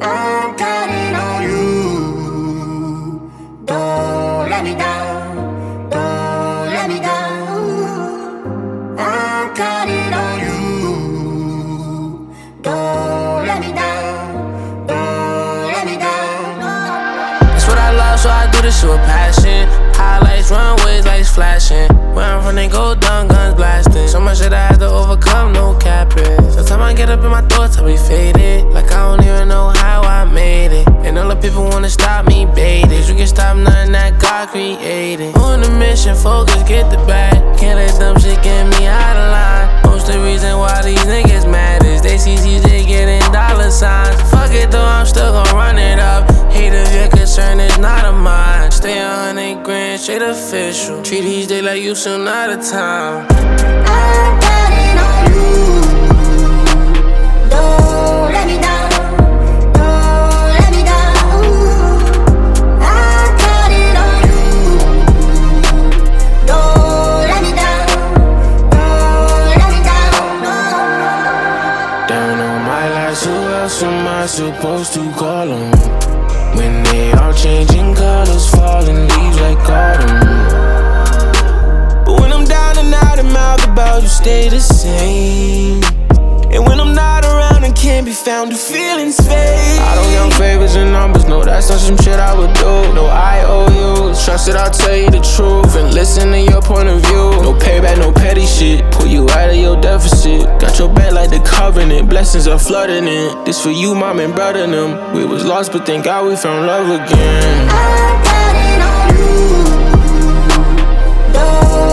I got it on you. Don't let me down. Don't let me down. I got it on you. Don't let me down. Don't let me down. It's what I love, so I do this shit with passion. Highlights, runways, lights flashing. Where I'm from, they go down, guns blasting. So much shit I had to overcome, no capping. Sometimes I get up in my thoughts, I be faded. Like I don't even know how I made it. And all the people wanna stop me, baited. You can stop nothing that God created. On a mission, focus, get the bag. Can't let dumb shit get me out of line. Most the reason why these niggas mad is they see CJ getting dollar signs. Fuck it though, I'm still gon' run it up. Hate if your concern is not of mine. Stay 100 grand, straight official. Treat each day like you soon out of time. I got it on you. Don't let me down. Don't let me down. I got it on you. Don't let me down. Don't let me down. Down on my life, who else am I supposed to call on? When they all changing colors, falling leaves like autumn. But when I'm down and out and mouth about you stay the same. And when I'm not around and can't be found, do feelings fade. I don't count favors and numbers, no, that's not some shit I would do. No IOUs, trust that I'll tell you the truth and listen to your point of view. No payback, no petty shit, pull you out of your deficit. Got your back like the covenant, blessings are flooding in. This for you, mom and brother and them. We was lost, but thank God we found love again. I got it on you. Don't